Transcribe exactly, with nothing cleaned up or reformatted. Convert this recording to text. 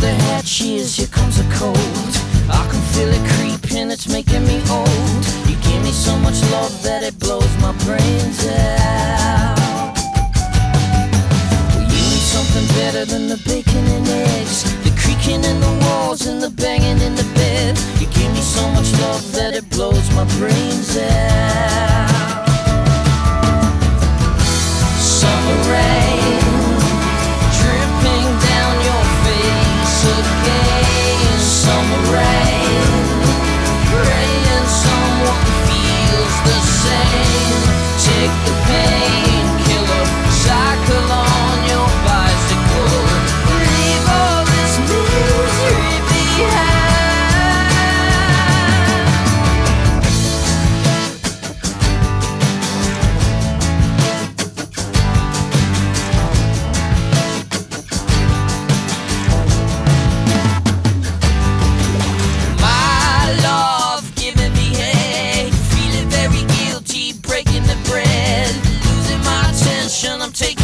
the hatches, here comes a cold. I can feel it creeping, it's making me old. You give me so much love that it blows my brains out. Well, you need something better than the bacon and eggs, the creaking in the walls and the banging in the bed. You give me so much love that it blows my brains out. Summer rain dripping down your face again. Summer rain, praying someone feels the same. Take the painkiller, cycle on your bicycle. Leave all this misery behind. I'm taking